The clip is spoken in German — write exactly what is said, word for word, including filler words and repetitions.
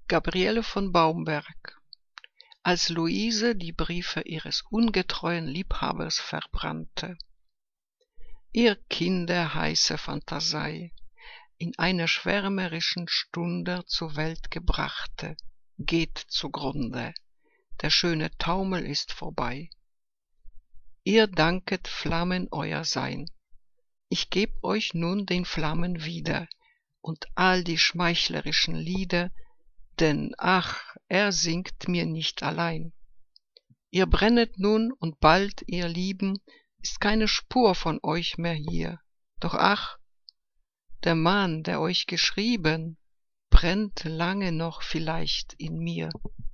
Gabriele von Baumberg. Als Luise die Briefe ihres ungetreuen Liebhabers verbrannte. Ihr kinderheiße Phantasei, in einer schwärmerischen Stunde zur Welt gebrachte, geht zugrunde, der schöne Taumel ist vorbei. Ihr danket Flammen euer Sein, ich geb euch nun den Flammen wieder und all die schmeichlerischen Lieder, denn ach, er singt mir nicht allein. Ihr brennet nun und bald, ihr Lieben, ist keine Spur von euch mehr hier, doch ach, der Mann, der euch geschrieben, brennt lange noch vielleicht in mir.